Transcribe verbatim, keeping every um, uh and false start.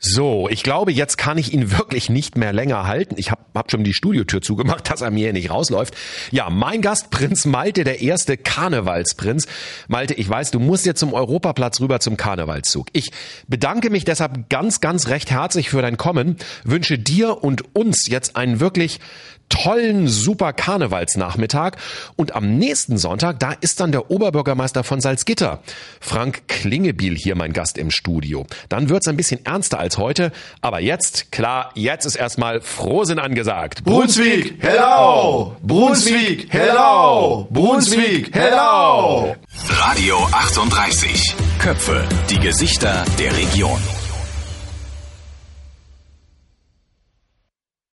So, ich glaube, jetzt kann ich ihn wirklich nicht mehr länger halten. Ich habe hab schon die Studiotür zugemacht, dass er mir hier nicht rausläuft. Ja, mein Gast, Prinz Malte, der erste Karnevalsprinz. Malte, ich weiß, du musst jetzt zum Europaplatz rüber zum Karnevalszug. Ich bedanke mich deshalb ganz, ganz recht herzlich für dein Kommen, wünsche dir und uns jetzt einen wirklich tollen, super Karnevalsnachmittag. Und am nächsten Sonntag, da ist dann der Oberbürgermeister von Salzgitter, Frank Klingebiel, hier mein Gast im Studio. Dann wird's ein bisschen ernster als heute, aber jetzt, klar, jetzt ist erstmal Frohsinn angesagt. Brunswick, hello! Brunswick, hello! Brunswick, hello! Radio achtunddreißig. Köpfe, die Gesichter der Region.